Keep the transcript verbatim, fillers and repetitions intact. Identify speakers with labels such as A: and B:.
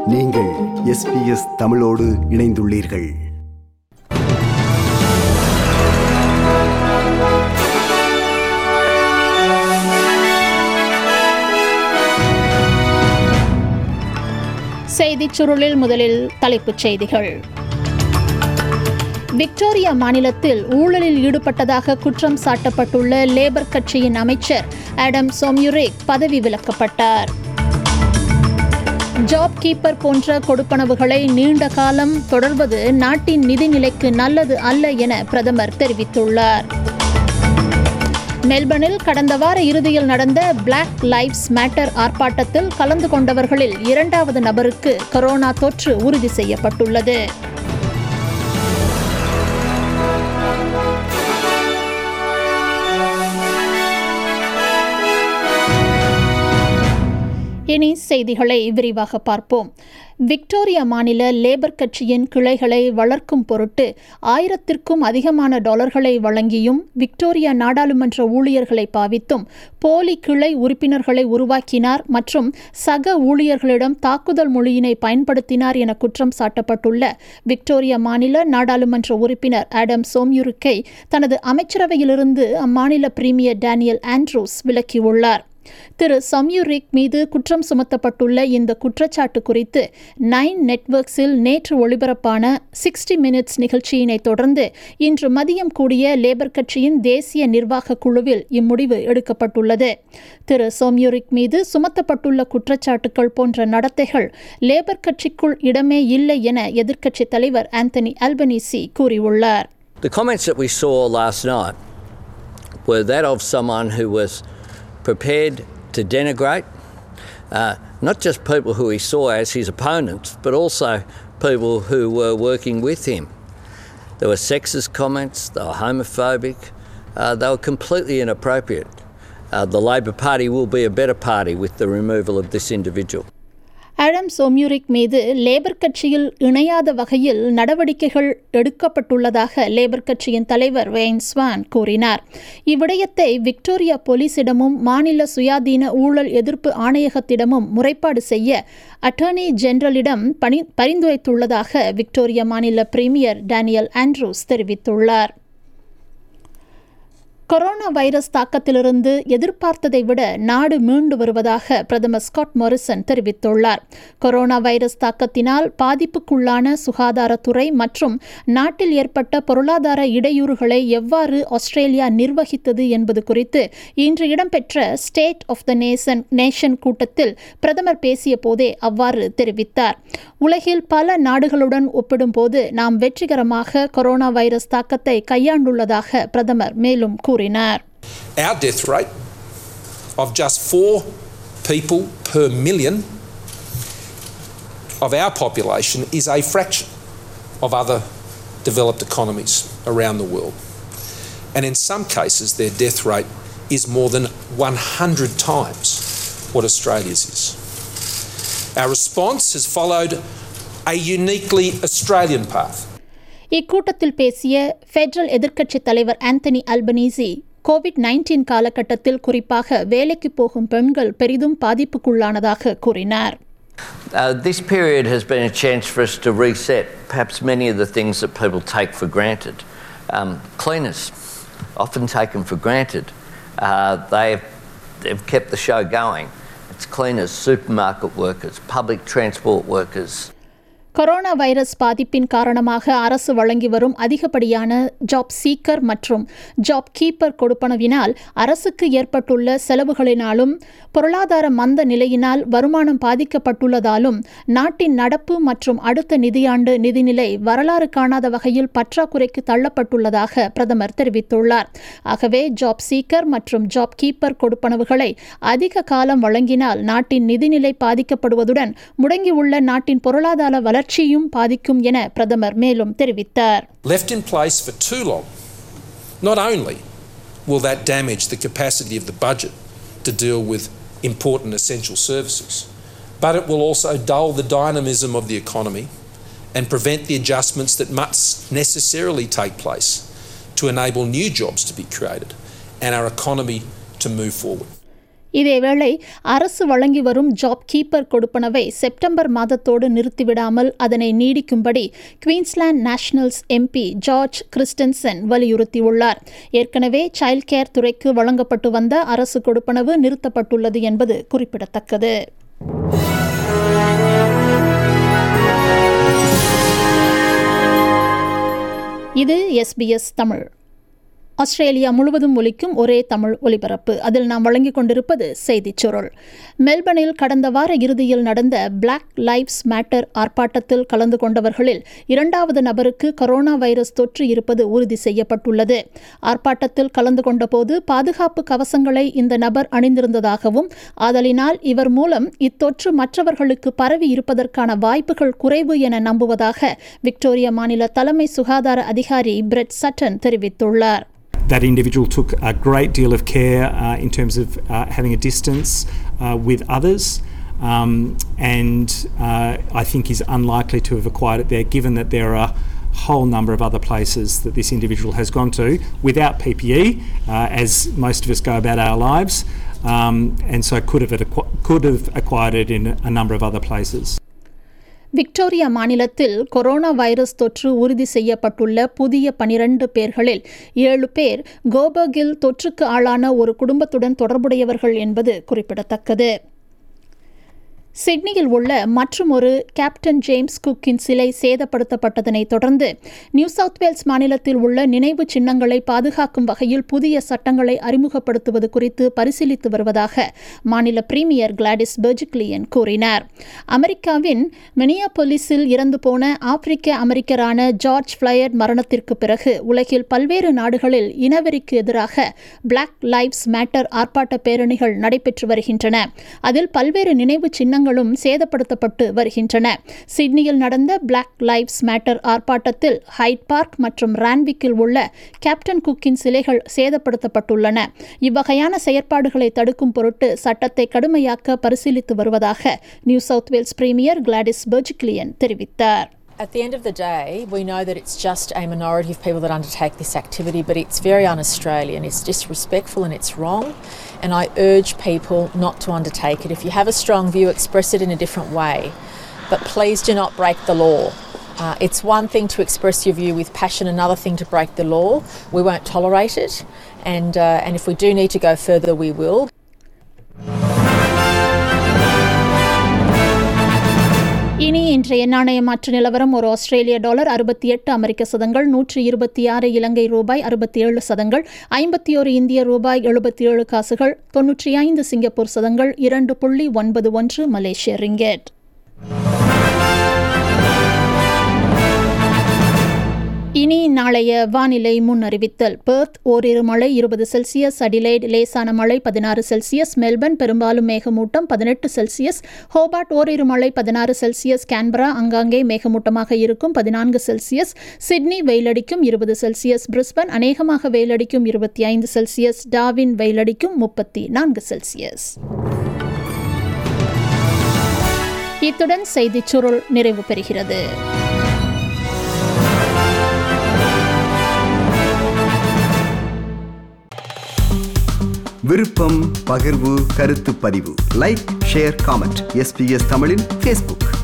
A: நீங்கள் S B S தமிழோடு இணைந்துள்ளீர்கள்.
B: செய்திச் சுருளில் முதலில் தலைப்புச் செய்திகள். விக்டோரியா மாநிலத்தில் ஊழலில் ஈடுபட்டதாக குற்றம் சாட்டப்பட்டுள்ள லேபர் கட்சியின் அமைச்சர் ஆடம் சோம்யுரேக் பதவி விலக்கப்பட்டார். ஜாப் கீப்பர் போன்ற கொடுப்பனவுகளை நீண்ட காலம் தொடர்வது நாட்டின் நிதிநிலைக்கு நல்லது அல்ல என பிரதமர் தெரிவித்துள்ளார். மெல்பர்னில் கடந்த வார இறுதியில் நடந்த பிளாக் லைவ்ஸ் மேட்டர் ஆர்ப்பாட்டத்தில் கலந்து கொண்டவர்களில் இரண்டாவது நபருக்கு கொரோனா தொற்று உறுதி செய்யப்பட்டுள்ளது. இனி செய்திகளை விரிவாக பார்ப்போம். விக்டோரியா மாநில லேபர் கட்சியின் கிளைகளை வளர்க்கும் பொருட்டு ஆயிரத்திற்கும் அதிகமான டாலர்களை வழங்கியும் விக்டோரியா நாடாளுமன்ற ஊழியர்களை பாவித்தும் போலி கிளை உறுப்பினர்களை உருவாக்கினார் மற்றும் சக ஊழியர்களிடம் தாக்குதல் மொழியினை பயன்படுத்தினார் என குற்றம் சாட்டப்பட்டுள்ள விக்டோரியா மாநில நாடாளுமன்ற உறுப்பினர் ஆடம் சோம்யுரேக்கை தனது அமைச்சரவையிலிருந்து அம்மாநில பிரீமியர் டேனியல் ஆண்ட்ரூஸ் விலக்கியுள்ளார். திரு சோம்யுரேக் மீது குற்றம் சுமத்தப்பட்டுள்ள இந்த குற்றச்சாட்டு குறித்து நைன் நெட்வொர்க்ஸில் நேற்று ஒளிபரப்பான சிக்ஸ்டி மினிட்ஸ் நிகழ்ச்சியினை தொடர்ந்து இன்று மதியம் கூடிய லேபர் கட்சியின் தேசிய நிர்வாக குழுவில் இம்முடிவு எடுக்கப்பட்டுள்ளது. திரு சோம்யுரேக் மீது சுமத்தப்பட்டுள்ள குற்றச்சாட்டுகள் போன்ற நடத்தைகள் லேபர் கட்சிக்குள் இடமே இல்லை என எதிர்க்கட்சித் தலைவர் ஆந்தனி அல்பனீசி கூறியுள்ளார்.
C: The comments that we saw last night were that of someone who was prepared to denigrate uh, not just people who he saw as his opponents, but also people who were working with him. There were sexist comments, they were homophobic, uh, they were completely inappropriate. Uh, the Labor Party will be a better party with the removal of this individual.
B: Adam Somyurek மீது Labor கட்சியில் இணையாத வகையில் நடவடிக்கைகள் எடுக்கப்பட்டுள்ளதாக labour கட்சியின் தலைவர் Wien Swan கூறினார். இவ்விடயத்தை Victoria போலீசிடமும் மாநில சுயாதீன ஊழல் எதிர்ப்பு ஆணையகத்திடமும் முறைப்பாடு செய்ய அட்டர்னி ஜெனரலிடம் பணி பரிந்துரைத்துள்ளதாக விக்டோரியா மாநில பிரீமியர் டேனியல் ஆண்ட்ரூஸ் தெரிவித்துள்ளார். கொரோனா வைரஸ் தாக்கத்திலிருந்து எதிர்பார்த்ததை விட நாடு மீண்டு வருவதாக பிரதமர் ஸ்காட் மோரிசன் தெரிவித்துள்ளார். கொரோனா வைரஸ் தாக்கத்தினால் பாதிப்புக்குள்ளான சுகாதாரத்துறை மற்றும் நாட்டில் ஏற்பட்ட பொருளாதார இடையூறுகளை எவ்வாறு ஆஸ்திரேலியா நிர்வகித்தது என்பது குறித்து இன்று இடம்பெற்ற state of the nation nation கூட்டத்தில் பிரதமர் பேசிய போதே அவ்வாறு தெரிவித்தார். உலகில் பல நாடுகளுடன் ஒப்பிடும்போது நாம் வெற்றிகரமாக கொரோனா வைரஸ் தாக்கத்தை கையாண்டுள்ளதாக பிரதமர் மேலும் கூறினார்.
D: Our death rate of just four people per million of our population is a fraction of other developed economies around the world. And in some cases, their death rate is more than one hundred times what Australia's is. Our response has followed a uniquely Australian path.
B: இக்கூட்டத்தில் பேசிய federal எதிர்க்கட்சித் தலைவர் Anthony Albanese Covid nineteen காலகட்டத்தில் குறிப்பாக வேலைக்கு போகும் பெண்கள் பெரிதும் பாதிப்புக்குள்ளானதாக கூறினார்.
C: Uh, this period has been a chance for us to reset perhaps many of the things that people take for granted. Um, cleaners, often taken for granted. Uh, they've, they've kept the show going. It's cleaners, supermarket workers, public transport workers.
B: கொரோனா வைரஸ் பாதிப்பின் காரணமாக அரசு வழங்கி வரும் அதிகப்படியான job seeker மற்றும் job keeper கொடுப்பனவினால் அரசுக்கு ஏற்பட்டுள்ள செலவுகளினாலும் பொருளாதார மந்த நிலையினால் வருமானம் பாதிக்கப்பட்டுள்ளதாலும் நாட்டின் நடப்பு மற்றும் அடுத்த நிதியாண்டு நிதிநிலை வரலாறு காணாத வகையில் பற்றாக்குறைக்கு தள்ளப்பட்டுள்ளதாக பிரதமர் தெரிவித்துள்ளார். ஆகவே ஜாப் சீக்கர் மற்றும் ஜாப் கீப்பர் கொடுப்பனவுகளை அதிக காலம் வழங்கினால் நாட்டின் நிதிநிலை பாதிக்கப்படுவதுடன் முடங்கியுள்ள நாட்டின் பொருளாதார வளர்ச்சி பாதிக்கும் என பிரதமர் மேலும் தெரிவித்தார்.
D: Left in place for too long, not only will that damage the capacity of the budget to deal with important essential services, but it will also dull the dynamism of the economy and prevent the adjustments that must necessarily take place to enable new jobs to be created and our economy to move forward.
B: இதேவேளை அரசு வழங்கி வரும் job keeper கொடுப்பனவை September மாதத்தோடு நிறுத்திவிடாமல் அதனை நீடிக்கும்படி Queensland Nationals MP George Christensen வலியுறுத்தியுள்ளார். ஏற்கனவே சைல்ட் கேர் துறைக்கு வழங்கப்பட்டு வந்த அரசு கொடுப்பனவு நிறுத்தப்பட்டுள்ளது என்பது குறிப்பிடத்தக்கது. இது எஸ்பிஎஸ் தமிழ். ஆஸ்திரேலியா முழுவதும் ஒலிக்கும் ஒரே தமிழ் ஒலிபரப்பு. அதில் நாம் வழங்கிக் கொண்டிருப்பது செய்திச் சுருள். மெல்பர்னில் கடந்த வார இறுதியில் நடந்த பிளாக் லைவ்ஸ் மேட்டர் ஆர்ப்பாட்டத்தில் கலந்து கொண்டவர்களில் இரண்டாவது நபருக்கு கொரோனா வைரஸ் தொற்று இருப்பது உறுதி செய்யப்பட்டுள்ளது. ஆர்ப்பாட்டத்தில் கலந்து கொண்டபோது பாதுகாப்பு கவசங்களை இந்த நபர் அணிந்திருந்ததாகவும் ஆதலினால் இவர் மூலம் இத்தொற்று மற்றவர்களுக்கு பரவி இருப்பதற்கான வாய்ப்புகள் குறைவு என நம்புவதாக விக்டோரியா மாநில தலைமை சுகாதார அதிகாரி பிரெட் சட்டன் தெரிவித்துள்ளார்.
E: That individual took a great deal of care uh, in terms of uh, having a distance uh, with others, um, and uh, I think is unlikely to have acquired it there, given that there are a whole number of other places that this individual has gone to without P P E, uh, as most of us go about our lives, um, and so could have, acqu- could have acquired it in a number of other places.
B: Victoria மாநிலத்தில் corona virus தொற்று உறுதி செய்யப்பட்டுள்ள புதிய பனிரண்டு பேர்களில் ஏழு பேர் கோபர்கில் தொற்றுக்கு ஆளான ஒரு குடும்பத்துடன் தொடர்புடையவர்கள் என்பது குறிப்பிடத்தக்கது. சிட்னியில் உள்ள மற்றுமொரு கேப்டன் ஜேம்ஸ் குக்கின் சிலை சேதப்படுத்தப்பட்டதனை தொடர்ந்து நியூ சவுத் வேல்ஸ் மாநிலத்தில் உள்ள நினைவு சின்னங்களை பாதுகாக்கும் வகையில் புதிய சட்டங்களை அறிமுகப்படுத்துவது குறித்து பரிசீலித்து வருவதாக மாநில பிரீமியர் கிளாடிஸ் பெர்ஜிக்லியன் கூறினார். அமெரிக்காவின் மினியாபொலிஸில் இறந்து போன ஆப்பிரிக்க அமெரிக்கரான ஜார்ஜ் ஃபிளாய்ட் மரணத்திற்கு பிறகு உலகில் பல்வேறு நாடுகளில் இனவெறிக்கு எதிராக பிளாக் லைவ்ஸ் மேட்டர் ஆர்ப்பாட்ட பேரணிகள் நடைபெற்று வருகின்றன. அதில் பல்வேறு நினைவு சின்னங்கள் சேதப்படுத்தப்பட்டு வருகின்றன. சிட்னியில் நடந்த பிளாக் லைவ்ஸ் மேட்டர் ஆர்ப்பாட்டத்தில் ஹைட் பார்க் மற்றும் ரான்விக்கில் உள்ள கேப்டன் குக்கின் சிலைகள் சேதப்படுத்தப்பட்டுள்ளன. இவ்வகையான செயற்பாடுகளை தடுக்கும் பொருட்டு சட்டத்தை கடுமையாக்க பரிசீலித்து வருவதாக New South Wales premier Gladys Berejiklian தெரிவித்தார்.
F: At the end of the day, we know that it's just a minority of people that undertake this activity, but it's very un-Australian, it's disrespectful and it's wrong, and I urge people not to undertake it. If you have a strong view, express it in a different way, but please do not break the law. Uh, it's one thing to express your view with passion, another thing to break the law. We won't tolerate it, and, uh, and if we do need to go further, we will.
B: இனி இன்றைய நாணய மாற்று நிலவரம். ஒரு ஆஸ்திரேலிய dollar அறுபத்தி எட்டு அமெரிக்க சதங்கள், நூற்றி இருபத்தி ஆறு இலங்கை ரூபாய் அறுபத்தி ஏழு சதங்கள், ஐம்பத்தி ஒரு இந்திய ரூபாய் எழுபத்தி ஏழு காசுகள், தொன்னூற்றி ஐந்து சிங்கப்பூர் சதங்கள், இரண்டு புள்ளி ஒன்பது ஒன்று மலேசிய ரிங்கெட். இனி நாளைய வானிலை முன் அறிவித்தல். பெர்த் ஓரிரு மழை இருபது செல்சியஸ், அடிலைட் லேசான மழை பதினாறு செல்சியஸ், மெல்பர்ன் பெரும்பாலும் மேகமூட்டம் பதினெட்டு செல்சியஸ், ஹோபார்ட் ஓரிரு மழை பதினாறு செல்சியஸ், கேன்பரா ஆங்காங்கே மேகமூட்டமாக இருக்கும் பதினான்கு செல்சியஸ், சிட்னி வெயிலடிக்கும் இருபது செல்சியஸ், பிரிஸ்பன் அநேகமாக வெயிலடிக்கும் இருபத்தி ஐந்து செல்சியஸ், டார்வின் வெயிலடிக்கும் முப்பத்தி நான்கு செல்சியஸ். இத்துடன் செய்திச் சுருள் நிறைவு பெறுகிறது.
A: விருப்பம், பகிர்வு, கருத்து பதிவு, லைக், ஷேர், காமெண்ட். எஸ்பிஎஸ் தமிழின் ஃபேஸ்புக்.